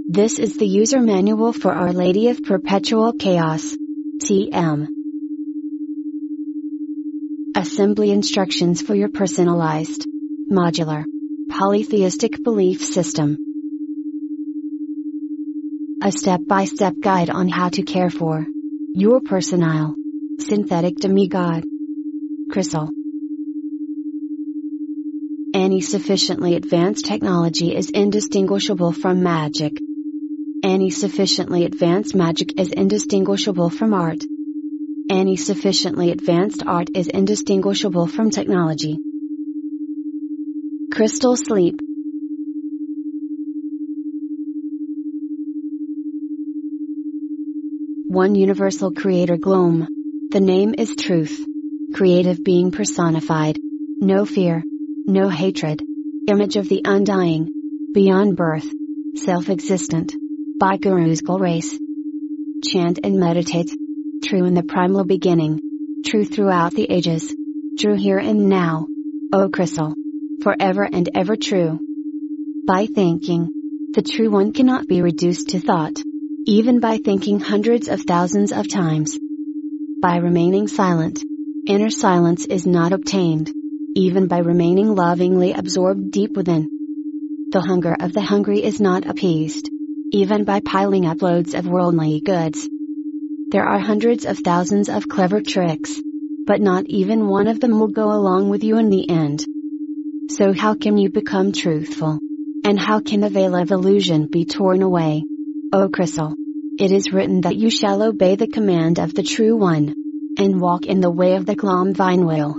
This is the user manual for Our Lady of Perpetual Chaos. TM. Assembly instructions for your personalized, modular, polytheistic belief system. A step-by-step guide on how to care for your personal, synthetic demigod. Crystal. Any sufficiently advanced technology is indistinguishable from magic. Any sufficiently advanced magic is indistinguishable from art. Any sufficiently advanced art is indistinguishable from technology. Crystal sleep. One universal creator gloom. The name is truth. Creative being personified. No fear. No hatred. Image of the undying. Beyond birth. Self-existent. By Guru's grace. Chant and meditate. True in the primal beginning. True throughout the ages. True here and now. O Crystal. Forever and ever true. By thinking. The true one cannot be reduced to thought. Even by thinking hundreds of thousands of times. By remaining silent. Inner silence is not obtained. Even by remaining lovingly absorbed deep within. The hunger of the hungry is not appeased. Even by piling up loads of worldly goods. There are hundreds of thousands of clever tricks. But not even one of them will go along with you in the end. So how can you become truthful? And how can the veil of illusion be torn away? O Crystal. It is written that you shall obey the command of the True One. And walk in the way of the Glam Vine Will.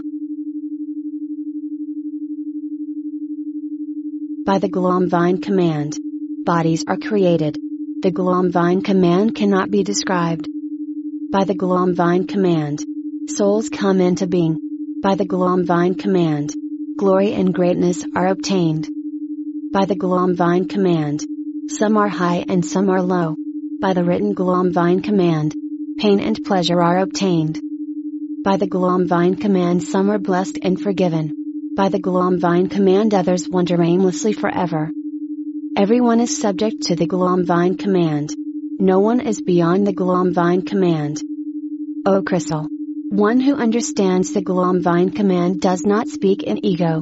By the Glam Vine command. Bodies are created. The Glam Vine command cannot be described. By the Glam Vine command. Souls come into being. By the Glam Vine command. Glory and greatness are obtained. By the Glam Vine command. Some are high and some are low. By the written Glam Vine command. Pain and pleasure are obtained. By the Glam Vine command some are blessed and forgiven. By the Glam Vine command others wander aimlessly forever. Everyone is subject to the Glam Vine command. No one is beyond the Glam Vine command. O Crystal. One who understands the Glam Vine command does not speak in ego.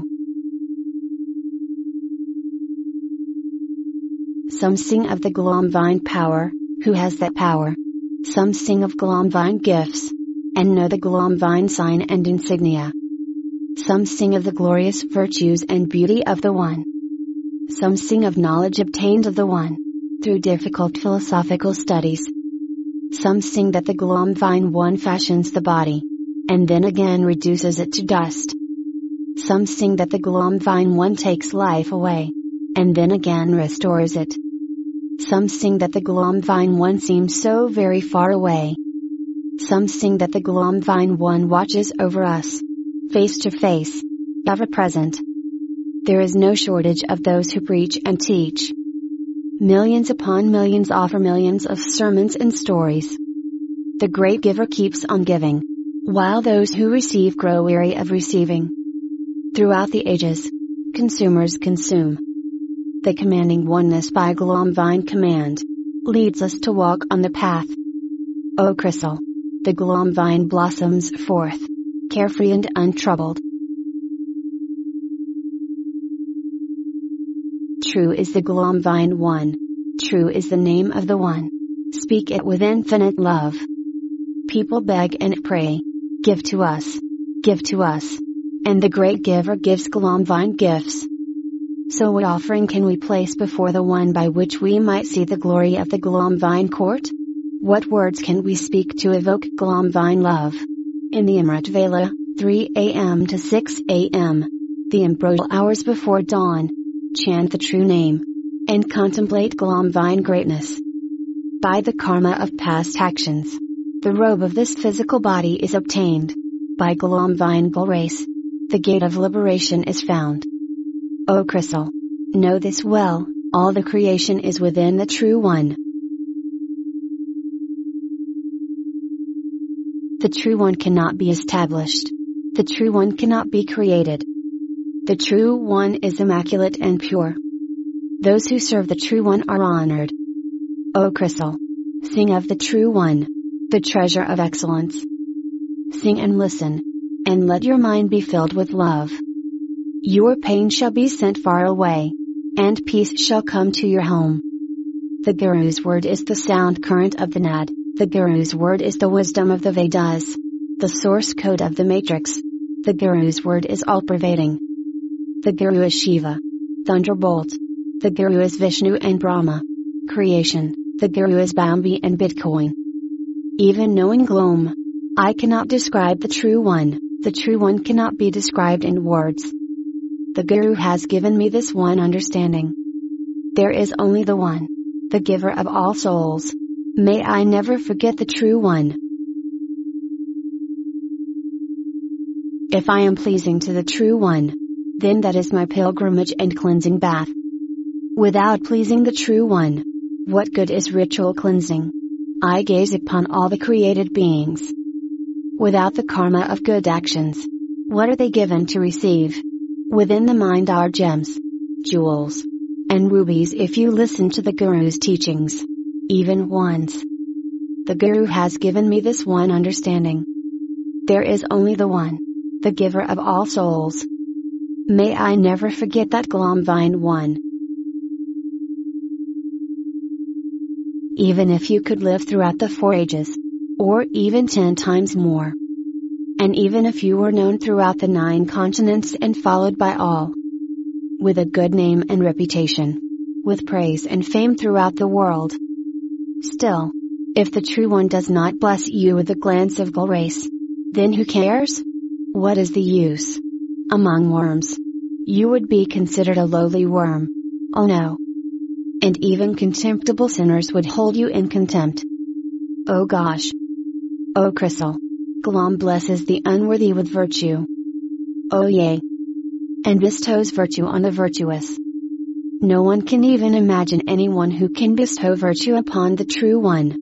Some sing of the Glam Vine power. Who has that power? Some sing of Glam Vine gifts. And know the Glam Vine sign and insignia. Some sing of the glorious virtues and beauty of the One. Some sing of knowledge obtained of the One. Through difficult philosophical studies. Some sing that the Glam Vine One fashions the body. And then again reduces it to dust. Some sing that the Glam Vine One takes life away. And then again restores it. Some sing that the Glam Vine One seems so very far away. Some sing that the Glam Vine One watches over us. Face to face. Ever present. There is no shortage of those who preach and teach. Millions upon millions offer millions of sermons and stories. The great giver keeps on giving. While those who receive grow weary of receiving. Throughout the ages. Consumers consume. The commanding oneness by Glam Vine command. Leads us to walk on the path. O Crystal. The Glam Vine blossoms forth. Carefree and untroubled. True is the Glam Vine One. True is the name of the One. Speak it with infinite love. People beg and pray. Give to us. Give to us. And the great giver gives Glam Vine gifts. So what offering can we place before the One by which we might see the glory of the Glam Vine court? What words can we speak to evoke Glam Vine love? In the Amrit Vela, 3 a.m. to 6 a.m. The ambrosial hours before dawn. Chant the true name. And contemplate Glam Vine greatness. By the karma of past actions. The robe of this physical body is obtained. By Glam Vine grace. The gate of liberation is found. O Crystal. Know this well, all the creation is within the True One. The True One cannot be established. The True One cannot be created. The True One is immaculate and pure. Those who serve the True One are honored. O Crystal! Sing of the True One, the treasure of excellence. Sing and listen, and let your mind be filled with love. Your pain shall be sent far away, and peace shall come to your home. The Guru's word is the sound current of the Nad, the Guru's word is the wisdom of the Vedas, the source code of the matrix. The Guru's word is all-pervading. The Guru is Shiva, thunderbolt. The Guru is Vishnu and Brahma, creation. The Guru is Bambi and Bitcoin. Even knowing gloom, I cannot describe the True One. The True One cannot be described in words. The Guru has given me this one understanding. There is only the One, the giver of all souls. May I never forget the True One. If I am pleasing to the True One, then that is my pilgrimage and cleansing bath. Without pleasing the True One, what good is ritual cleansing? I gaze upon all the created beings. Without the karma of good actions, what are they given to receive? Within the mind are gems, jewels, and rubies if you listen to the Guru's teachings, even once. The Guru has given me this one understanding. There is only the One, the giver of all souls. May I never forget that Glamvine One. Even if you could live throughout the 4 ages, or even 10 times more, and even if you were known throughout the 9 continents and followed by all, with a good name and reputation, with praise and fame throughout the world, still, if the True One does not bless you with a glance of grace, then who cares? What is the use? Among worms, you would be considered a lowly worm. Oh no! And even contemptible sinners would hold you in contempt. Oh gosh! Oh Crystal! Glam blesses the unworthy with virtue. Oh yea! And bestows virtue on the virtuous. No one can even imagine anyone who can bestow virtue upon the True One.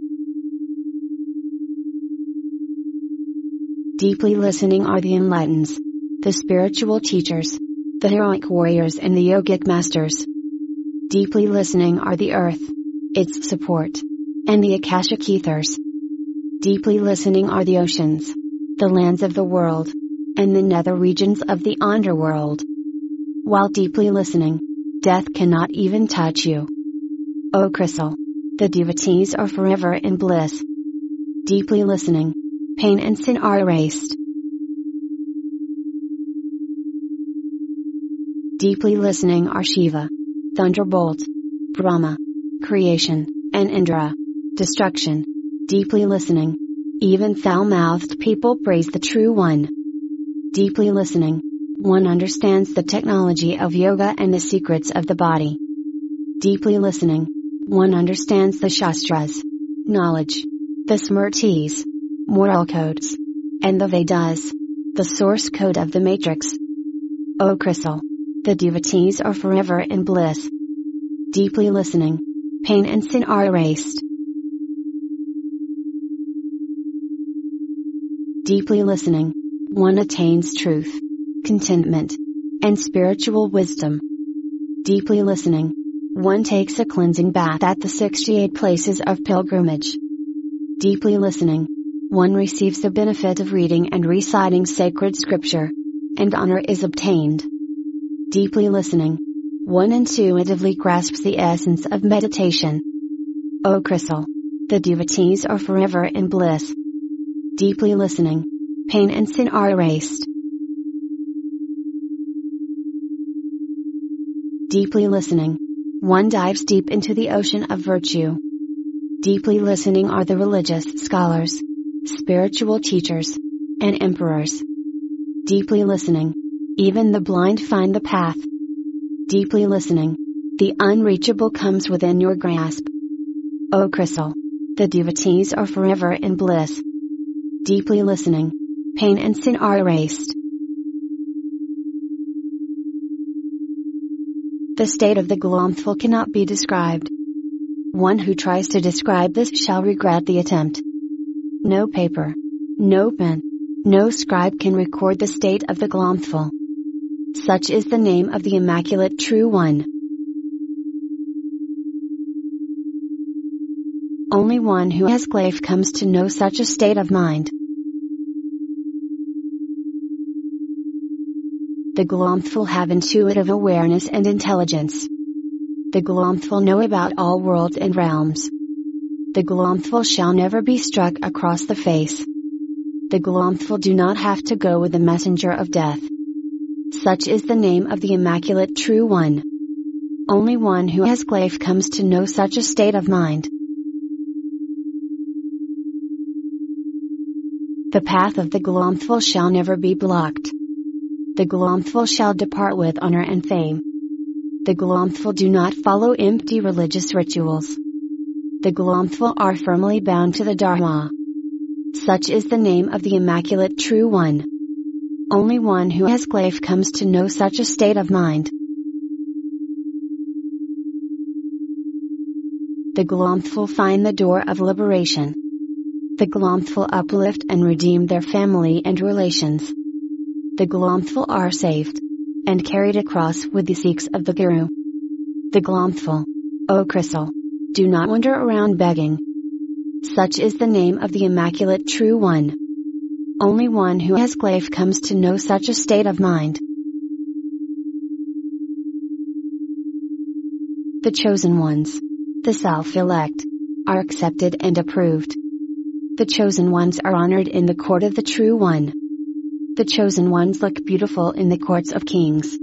Deeply listening are the enlightened, the spiritual teachers, the heroic warriors and the yogic masters. Deeply listening are the earth, its support, and the Akashic ethers. Deeply listening are the oceans, the lands of the world, and the nether regions of the underworld. While deeply listening, death cannot even touch you. O Crystal! The devotees are forever in bliss. Deeply listening, pain and sin are erased. Deeply listening are Shiva, thunderbolt, Brahma, creation, and Indra, destruction. Deeply listening, even foul-mouthed people praise the True One. Deeply listening, one understands the technology of yoga and the secrets of the body. Deeply listening, one understands the Shastras, knowledge, the Smritis, moral codes, and the Vedas, the source code of the matrix. O Crystal! The devotees are forever in bliss. Deeply listening, pain and sin are erased. Deeply listening, one attains truth, contentment, and spiritual wisdom. Deeply listening, one takes a cleansing bath at the 68 places of pilgrimage. Deeply listening, one receives the benefit of reading and reciting sacred scripture, and honor is obtained. Deeply listening, one intuitively grasps the essence of meditation. O Crystal! The devotees are forever in bliss. Deeply listening, pain and sin are erased. Deeply listening, one dives deep into the ocean of virtue. Deeply listening are the religious scholars, spiritual teachers, and emperors. Deeply listening, even the blind find the path. Deeply listening, the unreachable comes within your grasp. O Crystal! The devotees are forever in bliss. Deeply listening, pain and sin are erased. The state of the Glamthful cannot be described. One who tries to describe this shall regret the attempt. No paper, no pen, no scribe can record the state of the Glamthful. Such is the name of the Immaculate True One. Only one who has life comes to know such a state of mind. The Glomthful have intuitive awareness and intelligence. The Glomthful know about all worlds and realms. The Glomthful shall never be struck across the face. The Glomthful do not have to go with the messenger of death. Such is the name of the Immaculate True One. Only one who has life comes to know such a state of mind. The path of the Glomthful shall never be blocked. The Glomthful shall depart with honor and fame. The Glomthful do not follow empty religious rituals. The Glomthful are firmly bound to the Dharma. Such is the name of the Immaculate True One. Only one who has life comes to know such a state of mind. The Glomthful find the door of liberation. The Glomthful uplift and redeem their family and relations. The Glomthful are saved and carried across with the Sikhs of the Guru. The Glomthful, O Crystal, do not wander around begging. Such is the name of the Immaculate True One. Only one who has life comes to know such a state of mind. The chosen ones, the self-elect, are accepted and approved. The chosen ones are honored in the court of the True One. The chosen ones look beautiful in the courts of kings.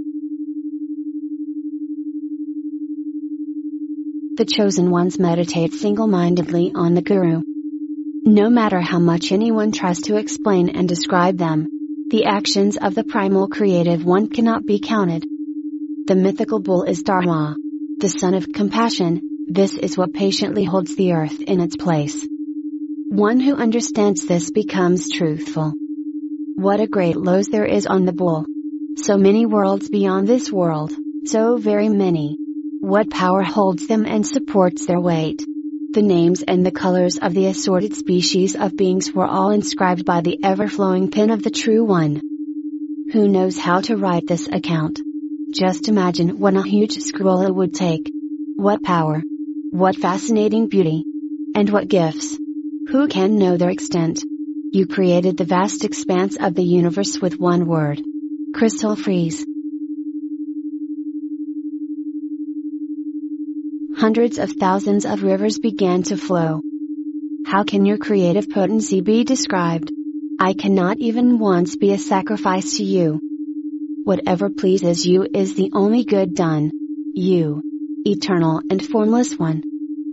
The chosen ones meditate single-mindedly on the Guru. No matter how much anyone tries to explain and describe them, the actions of the primal creative one cannot be counted. The mythical bull is Dharma, the son of compassion. This is what patiently holds the earth in its place. One who understands this becomes truthful. What a great loss there is on the bull. So many worlds beyond this world, so very many. What power holds them and supports their weight? The names and the colors of the assorted species of beings were all inscribed by the ever-flowing pen of the True One. Who knows how to write this account? Just imagine what a huge scroll it would take. What power! What fascinating beauty! And what gifts! Who can know their extent? You created the vast expanse of the universe with one word. Crystal freeze. Hundreds of thousands of rivers began to flow. How can your creative potency be described? I cannot even once be a sacrifice to you. Whatever pleases you is the only good done. You, eternal and formless one.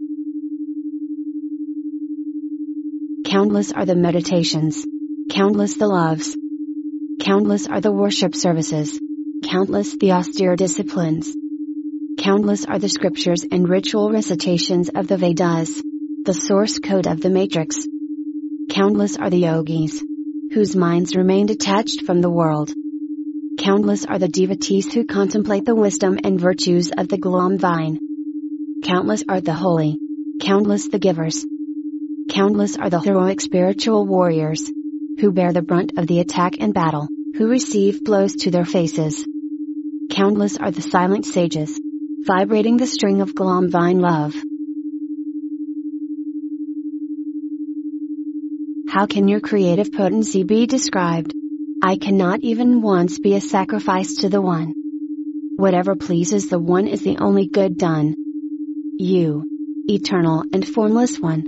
Countless are the meditations. Countless the loves. Countless are the worship services. Countless the austere disciplines. Countless are the scriptures and ritual recitations of the Vedas, the source code of the matrix. Countless are the yogis, whose minds remain detached from the world. Countless are the devotees who contemplate the wisdom and virtues of the Glam Vine. Countless are the holy. Countless the givers. Countless are the heroic spiritual warriors, who bear the brunt of the attack and battle, who receive blows to their faces. Countless are the silent sages, vibrating the string of Glam Vine love. How can your creative potency be described? I cannot even once be a sacrifice to the One. Whatever pleases the One is the only good done. You, eternal and formless one.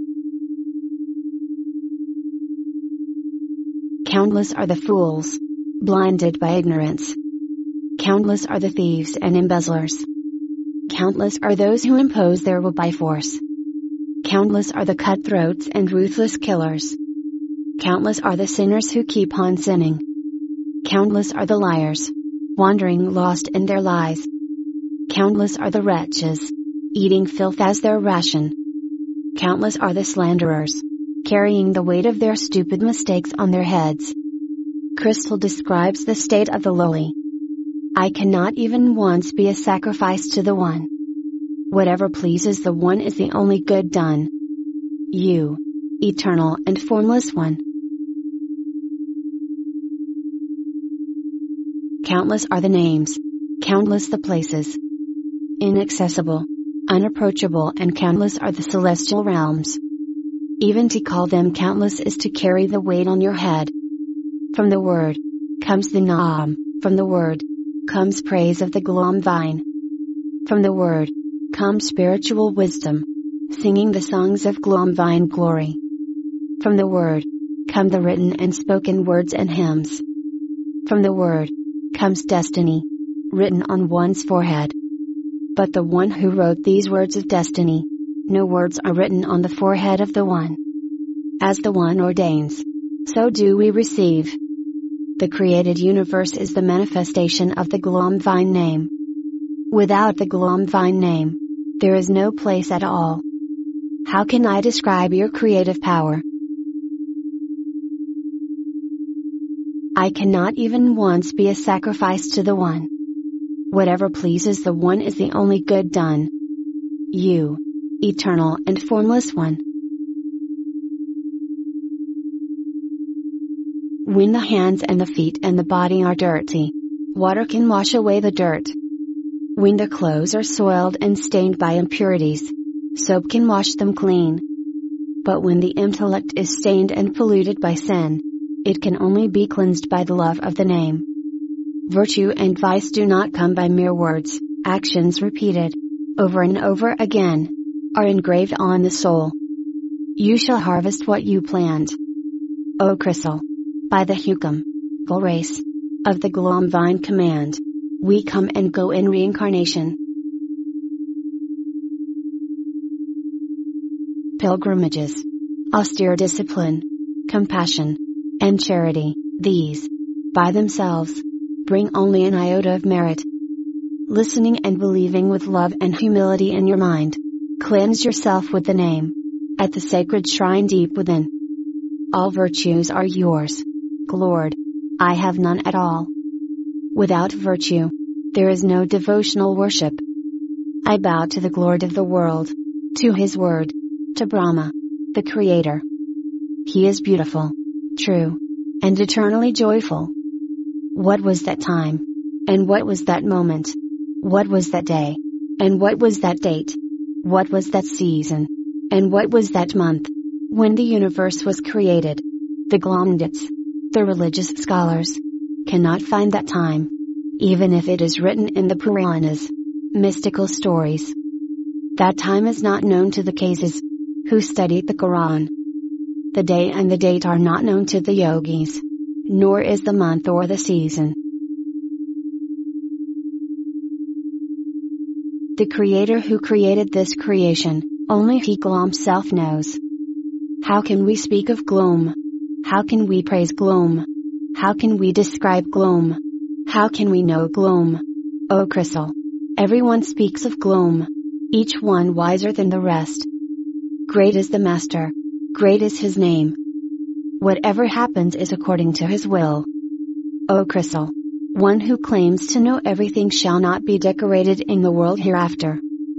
Countless are the fools, blinded by ignorance. Countless are the thieves and embezzlers. Countless are those who impose their will by force. Countless are the cutthroats and ruthless killers. Countless are the sinners who keep on sinning. Countless are the liars, wandering lost in their lies. Countless are the wretches, eating filth as their ration. Countless are the slanderers, carrying the weight of their stupid mistakes on their heads. Crystal describes the state of the lowly. I cannot even once be a sacrifice to the One. Whatever pleases the One is the only good done. You, eternal and formless one. Countless are the names. Countless the places. Inaccessible. Unapproachable and countless are the celestial realms. Even to call them countless is to carry the weight on your head. From the word comes the Naam, from the word comes praise of the Glam vine. From the word comes spiritual wisdom, singing the songs of Glam vine glory. From the word come the written and spoken words and hymns. From the word comes destiny, written on one's forehead. But the one who wrote these words of destiny, no words are written on the forehead of the one. As the one ordains, so do we receive. The created universe is the manifestation of the Glam vine name. Without the Glam vine name, there is no place at all. How can I describe your creative power? I cannot even once be a sacrifice to the one. Whatever pleases the one is the only good done. You, eternal and formless one. When the hands and the feet and the body are dirty, water can wash away the dirt. When the clothes are soiled and stained by impurities, soap can wash them clean. But when the intellect is stained and polluted by sin, it can only be cleansed by the love of the name. Virtue and vice do not come by mere words, actions repeated, over and over again, are engraved on the soul. You shall harvest what you plant. O Crystal! By the Hukam, Gulrace, of the Glam vine command, we come and go in reincarnation. Pilgrimages, austere discipline, compassion, and charity, these, by themselves, bring only an iota of merit. Listening and believing with love and humility in your mind, cleanse yourself with the name, at the sacred shrine deep within. All virtues are yours, Lord. I have none at all. Without virtue, there is no devotional worship. I bow to the Lord of the world, to His word, to Brahma, the Creator. He is beautiful, true, and eternally joyful. What was that time? And what was that moment? What was that day? And what was that date? What was that season? And what was that month? When the universe was created, the Glamdits, the religious scholars, cannot find that time, even if it is written in the Puranas, mystical stories. That time is not known to the Kaisis, who studied the Quran. The day and the date are not known to the yogis, nor is the month or the season. The Creator who created this creation, only He Glam Self knows. How can we speak of Glam? How can we praise Glam? How can we describe Glam? How can we know Glam? O Crystal! Everyone speaks of Glam, each one wiser than the rest. Great is the Master, great is His name. Whatever happens is according to His will. O Crystal! One who claims to know everything shall not be decorated in the world hereafter.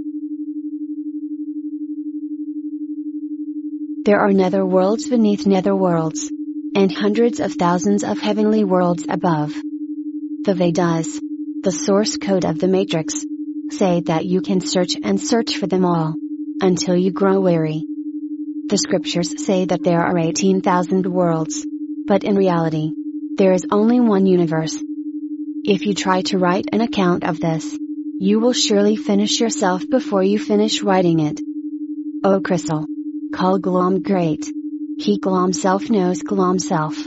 There are nether worlds beneath nether worlds, and hundreds of thousands of heavenly worlds above. The Vedas, the source code of the Matrix, say that you can search and search for them all, until you grow weary. The scriptures say that there are 18,000 worlds, but in reality, there is only one universe. If you try to write an account of this, you will surely finish yourself before you finish writing it. O Crystal! Call Glam great. He Glam Self knows Glam Self.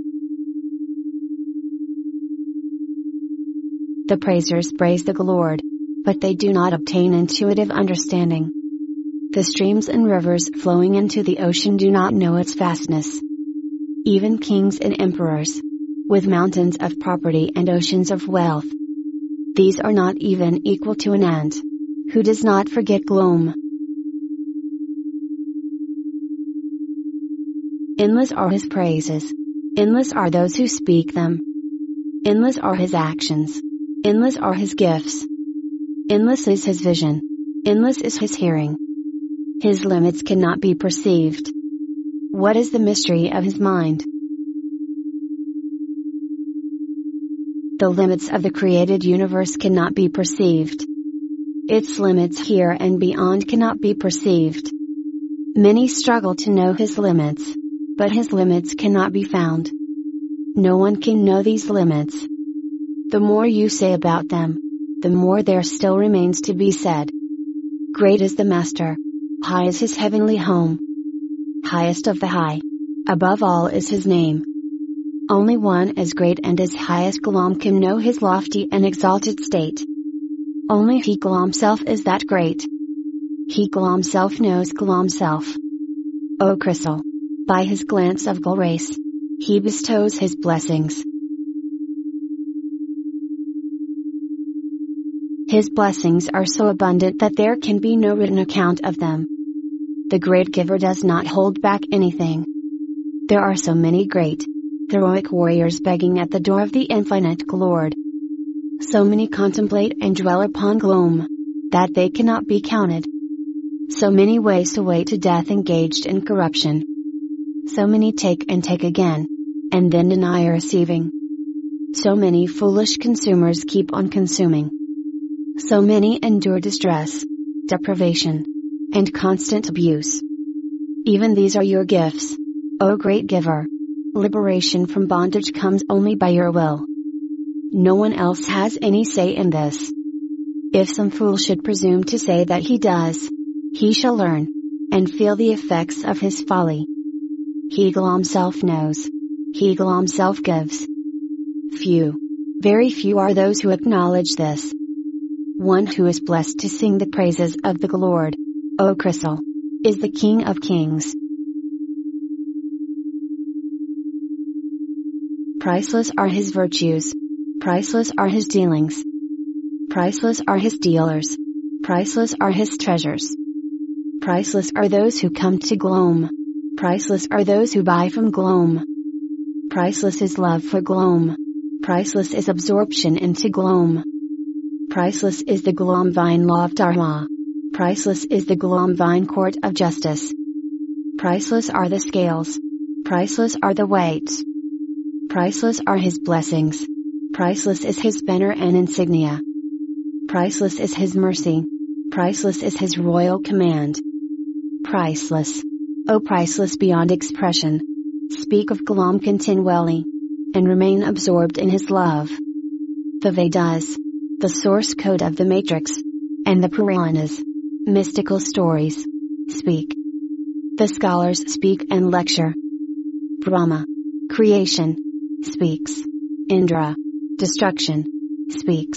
The praisers praise the Lord, but they do not obtain intuitive understanding. The streams and rivers flowing into the ocean do not know its vastness. Even kings and emperors, with mountains of property and oceans of wealth, these are not even equal to an ant, who does not forget Glam. Endless are His praises. Endless are those who speak them. Endless are His actions. Endless are His gifts. Endless is His vision. Endless is His hearing. His limits cannot be perceived. What is the mystery of His mind? The limits of the created universe cannot be perceived. Its limits here and beyond cannot be perceived. Many struggle to know his limits, but his limits cannot be found. No one can know these limits. The more you say about them, the more there still remains to be said. Great is the Master. High is his heavenly home. Highest of the high. Above all is his name. Only one as great and as high as Glam can know his lofty and exalted state. Only he Glam self is that great. He Glam self knows Glam self. O Crystal! By his glance of grace, he bestows his blessings. His blessings are so abundant that there can be no written account of them. The great giver does not hold back anything. There are so many great, heroic warriors begging at the door of the infinite Lord. So many contemplate and dwell upon gloom, that they cannot be counted. So many waste away to death engaged in corruption. So many take and take again, and then deny receiving. So many foolish consumers keep on consuming. So many endure distress, deprivation, and constant abuse. Even these are your gifts, O great giver. Liberation from bondage comes only by your will. No one else has any say in this. If some fool should presume to say that he does, he shall learn, and feel the effects of his folly. He Glam self knows. He Glam self gives. Few, very few are those who acknowledge this. One who is blessed to sing the praises of the Lord, O Crystal, is the King of Kings. Priceless are his virtues. Priceless are his dealings. Priceless are his dealers. Priceless are his treasures. Priceless are those who come to Glam. Priceless are those who buy from Glam. Priceless is love for Glam. Priceless is absorption into Glam. Priceless is the Glam vine law of Dharma. Priceless is the Glam vine court of justice. Priceless are the scales. Priceless are the weights. Priceless are his blessings. Priceless is his banner and insignia. Priceless is his mercy. Priceless is his royal command. Priceless. O priceless beyond expression. Speak of Glam continually, and remain absorbed in his love. The Vedas, the source code of the Matrix, and the Puranas, mystical stories, speak. The scholars speak and lecture. Brahma, creation, speaks. Indra, destruction, speaks.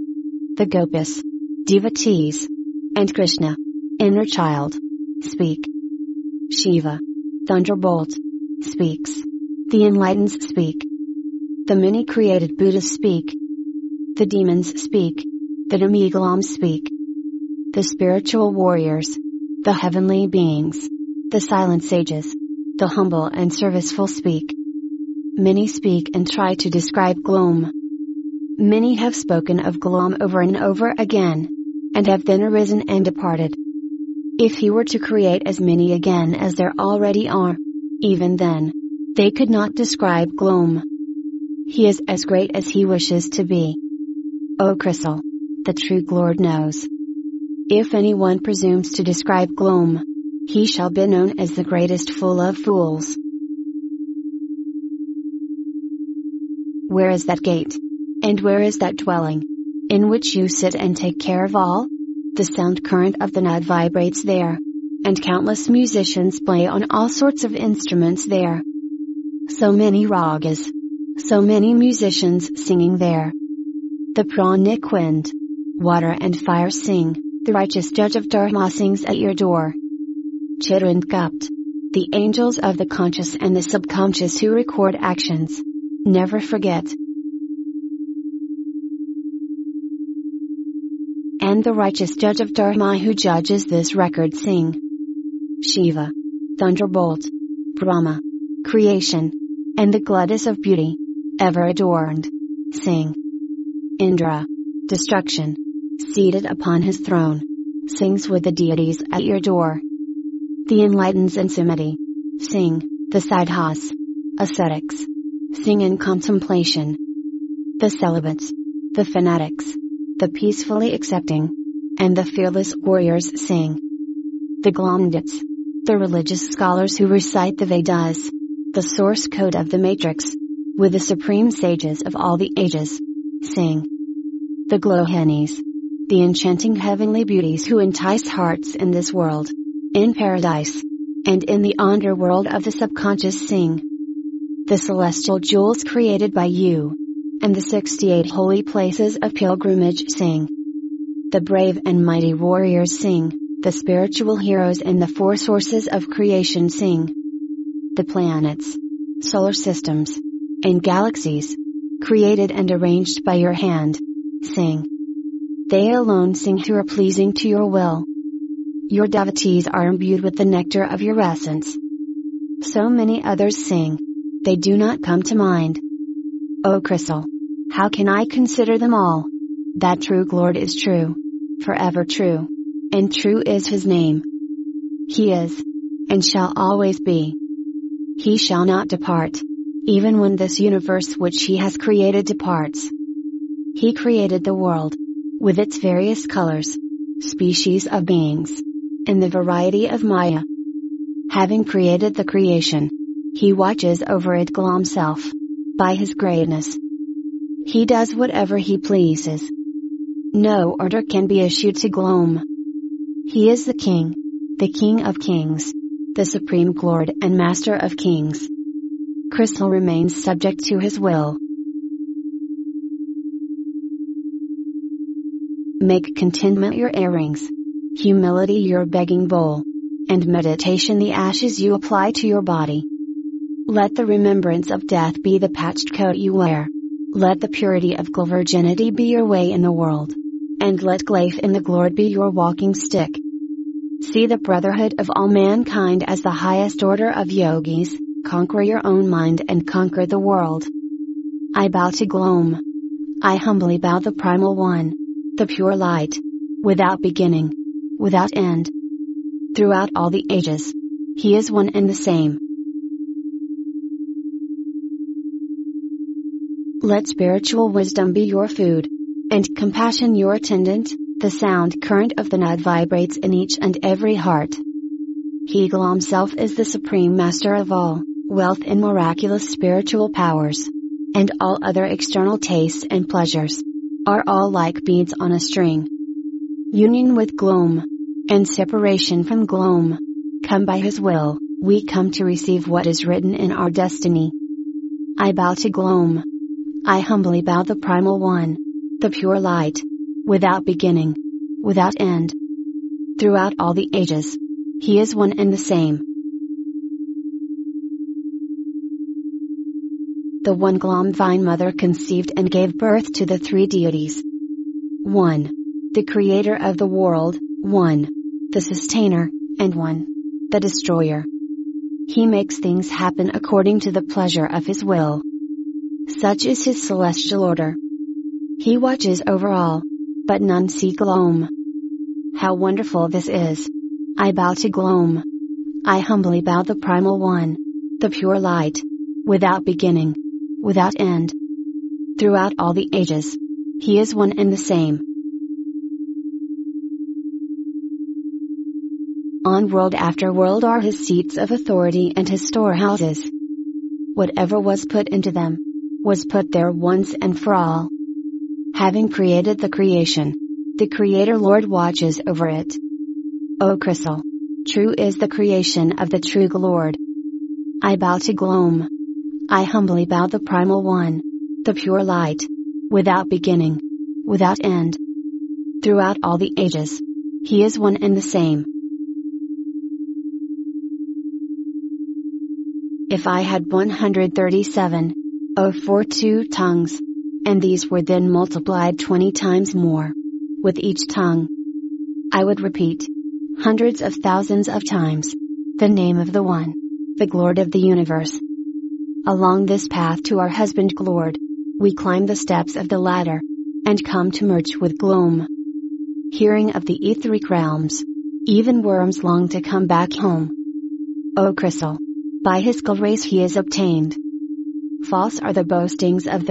The Gopis, devotees, and Krishna, inner child, speak. Shiva, thunderbolt, speaks. The enlightened speak. The many created Buddhas speak. The demons speak. The Demigolams speak. The spiritual warriors, the heavenly beings, the silent sages, the humble and serviceful speak. Many speak and try to describe Glam. Many have spoken of Glam over and over again, and have then arisen and departed. If he were to create as many again as there already are, even then, they could not describe Glam. He is as great as he wishes to be. O Crystal, the true Lord knows. If anyone presumes to describe Glam, he shall be known as the greatest fool of fools. Where is that gate? And where is that dwelling, in which you sit and take care of all? The sound current of the Nod vibrates there, and countless musicians play on all sorts of instruments there. So many ragas, so many musicians singing there. The pranic wind, water and fire sing, the righteous judge of Dharma sings at your door. Chirantakupt, the angels of the conscious and the subconscious who record actions, never forget. And the righteous judge of Dharma who judges this record sing. Shiva, thunderbolt, Brahma, creation, and the goddess of beauty, ever adorned, sing. Indra, destruction, seated upon his throne, sings with the deities at your door. The enlightened Zensimity, sing. The Siddhas, ascetics, sing in contemplation. The celibates, the fanatics, the peacefully accepting, and the fearless warriors sing. The Glomdits, the religious scholars who recite the Vedas, the source code of the Matrix, with the supreme sages of all the ages, sing. The Glohenis, the enchanting heavenly beauties who entice hearts in this world, in paradise, and in the underworld of the subconscious sing. The celestial jewels created by you, and the 68 holy places of pilgrimage sing. The brave and mighty warriors sing, the spiritual heroes and the four sources of creation sing. The planets, solar systems, and galaxies, created and arranged by your hand, sing. They alone sing who are pleasing to your will. Your devotees are imbued with the nectar of your essence. So many others sing, they do not come to mind. O Crystal, how can I consider them all? That true Lord is true, forever true, and true is His name. He is, and shall always be. He shall not depart, even when this universe which He has created departs. He created the world, with its various colors, species of beings, and the variety of Maya. Having created the creation, He watches over it Glom self, by His greatness. He does whatever He pleases. No order can be issued to Glom. He is the King of kings, the Supreme Lord and Master of kings. Crystal remains subject to His will. Make contentment your earrings, humility your begging bowl, and meditation the ashes you apply to your body. Let the remembrance of death be the patched coat you wear. Let the purity of virginity be your way in the world. And let Glaif in the Lord be your walking stick. See the brotherhood of all mankind as the highest order of yogis, conquer your own mind and conquer the world. I bow to Glom. I humbly bow the Primal One, the pure light, without beginning, without end. Throughout all the ages, He is one and the same. Let spiritual wisdom be your food, and compassion your attendant. The sound current of the Nud vibrates in each and every heart. He Glom self is the supreme master of all, wealth and miraculous spiritual powers. And all other external tastes and pleasures, are all like beads on a string. Union with Glom, and separation from Glom, come by His will. We come to receive what is written in our destiny. I bow to Glom. I humbly bow the Primal One, the pure light, without beginning, without end. Throughout all the ages, He is one and the same. The one Glom Vine Mother conceived and gave birth to the three deities. 1. The Creator of the world, 1. The Sustainer, and 1. The Destroyer. He makes things happen according to the pleasure of His will. Such is His celestial order. He watches over all, but none see Glom. How wonderful this is! I bow to Glom. I humbly bow the Primal One, the pure light, without beginning, without end. Throughout all the ages, He is one and the same. On world after world are His seats of authority and His storehouses. Whatever was put into them, was put there once and for all. Having created the creation, the Creator Lord watches over it. O Crystal, true is the creation of the true Lord. I bow to Glom. I humbly bow the Primal One, the pure light, without beginning, without end. Throughout all the ages, He is one and the same. If I had 137,042 tongues, and these were then multiplied 20 times more, with each tongue, I would repeat, hundreds of thousands of times, the name of the One, the Lord of the universe. Along this path to our husband Lord, we climb the steps of the ladder, and come to merge with Glom. Hearing of the etheric realms, even worms long to come back home. O Crystal, by His grace He is obtained. False are the boastings of the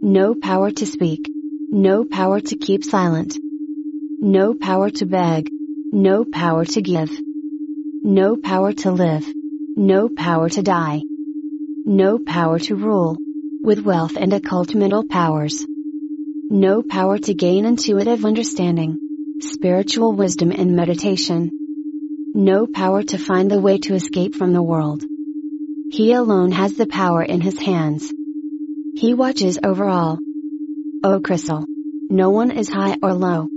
No power to speak. No power to keep silent. No power to beg. No power to give. No power to live. No power to die. No power to rule, with wealth and occult mental powers. No power to gain intuitive understanding, spiritual wisdom and meditation. No power to find the way to escape from the world. He alone has the power in his hands. He watches over all. O Crystal, no one is high or low.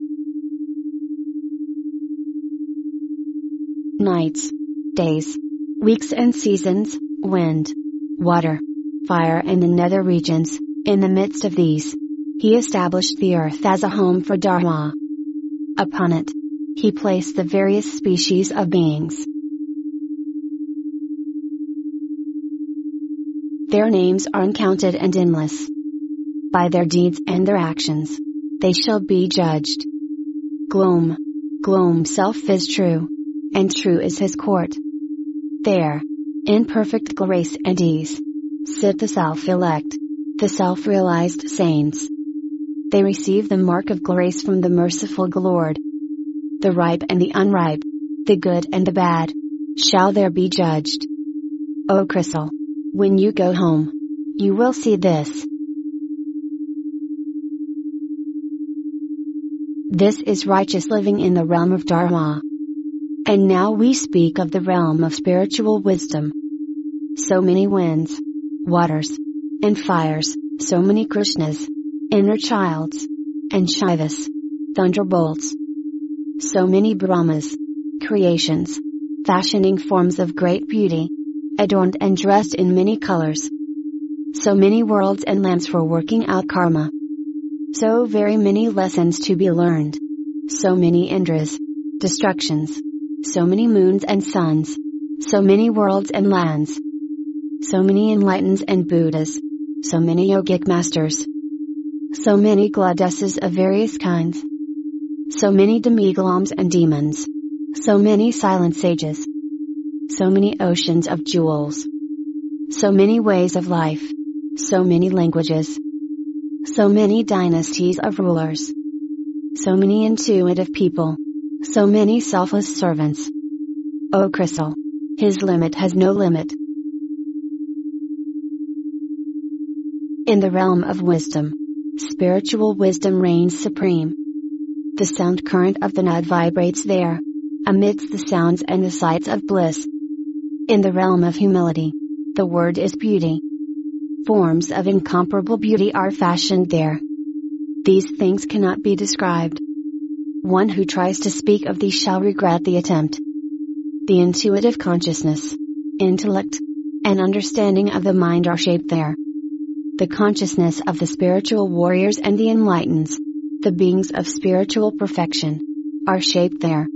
Nights, days, weeks and seasons, wind, water, fire and the nether regions, in the midst of these, he established the earth as a home for Dharma. Upon it, he placed the various species of beings. Their names are uncounted and endless. By their deeds and their actions, they shall be judged. Gloom, gloom self is true, and true is his court. There, in perfect grace and ease, sit the self-elect, the self-realized saints. They receive the mark of grace from the merciful Lord. The ripe and the unripe, the good and the bad, shall there be judged. O Crystal, when you go home, you will see this. This is righteous living in the realm of Dharma. And now we speak of the realm of spiritual wisdom. So many winds, waters, and fires, so many Krishnas, inner childs, and Shivas, thunderbolts. So many Brahmas, creations, fashioning forms of great beauty, adorned and dressed in many colors. So many worlds and lamps for working out karma. So very many lessons to be learned. So many Indras, destructions. So many moons and suns. So many worlds and lands. So many enlightened and Buddhas. So many yogic masters. So many goddesses of various kinds. So many demigolems and demons. So many silent sages. So many oceans of jewels. So many ways of life. So many languages. So many dynasties of rulers. So many intuitive people. So many selfless servants. O Crystal, his limit has no limit. In the realm of wisdom, spiritual wisdom reigns supreme. The sound current of the Nod vibrates there, amidst the sounds and the sights of bliss. In the realm of humility, the word is beauty. Forms of incomparable beauty are fashioned there. These things cannot be described. One who tries to speak of these shall regret the attempt. The intuitive consciousness, intellect, and understanding of the mind are shaped there. The consciousness of the spiritual warriors and the enlightened, the beings of spiritual perfection, are shaped there.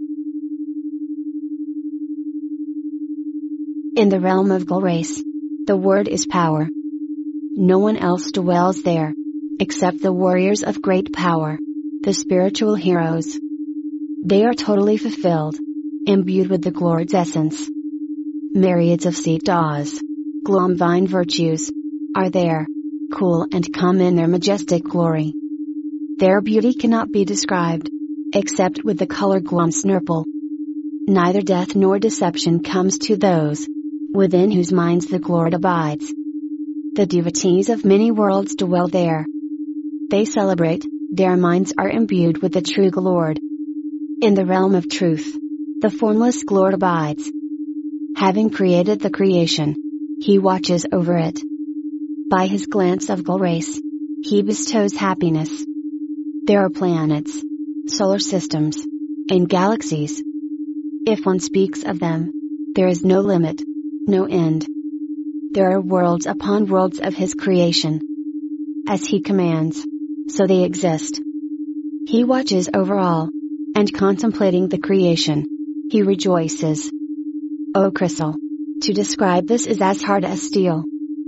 In the realm of grace, the word is power. No one else dwells there, except the warriors of great power, the spiritual heroes. They are totally fulfilled, imbued with the Lord's essence. Myriads of Siddhas, Glomvine virtues, are there, cool and calm in their majestic glory. Their beauty cannot be described, except with the color Glomsnurple. Neither death nor deception comes to those, within whose minds the Lord abides. The devotees of many worlds dwell there. They celebrate, their minds are imbued with the true Lord. In the realm of truth, the formless Lord abides. Having created the creation, he watches over it. By his glance of grace, he bestows happiness. There are planets, solar systems, and galaxies. If one speaks of them, there is no limit, no end. There are worlds upon worlds of his creation. As he commands, so they exist. He watches over all, and contemplating the creation, he rejoices. O Crystal, to describe this is as hard as steel.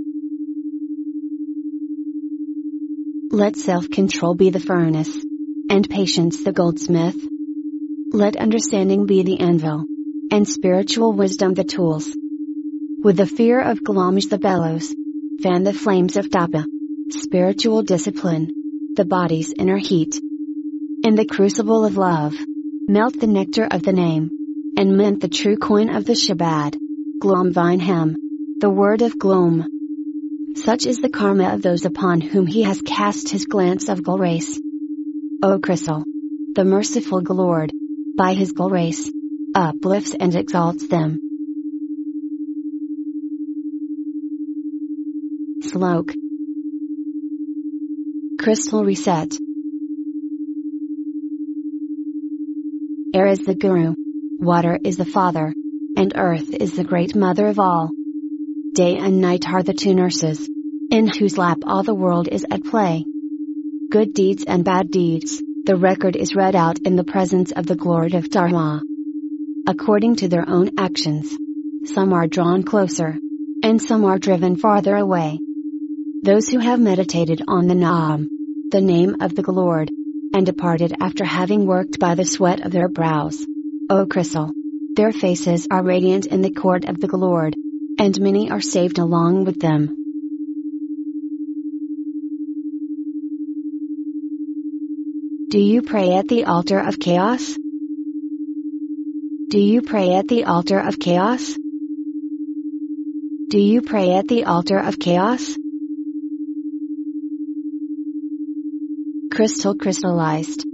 Let self-control be the furnace, and patience the goldsmith. Let understanding be the anvil, and spiritual wisdom the tools. With the fear of Glomj the bellows, fan the flames of Tapa. spiritual discipline, the body's inner heat. In the crucible of love, melt the nectar of the name, and mint the true coin of the Shabbat, Glom Vine Hem, the word of Glom. Such is the karma of those upon whom he has cast his glance of grace. O Crystal, the merciful Lord, by his grace, uplifts and exalts them. Slok. Crystal Reset. Air is the Guru, water is the Father, and earth is the great mother of all. Day and night are the two nurses, in whose lap all the world is at play. Good deeds and bad deeds, the record is read out in the presence of the Lord of Dharma. According to their own actions, some are drawn closer, and some are driven farther away. Those who have meditated on the Naam, the name of the Lord, and departed after having worked by the sweat of their brows, O Crystal, their faces are radiant in the court of the Lord, and many are saved along with them. Do you pray at the altar of chaos? Do you pray at the altar of chaos? Do you pray at the altar of chaos? Crystal crystallized.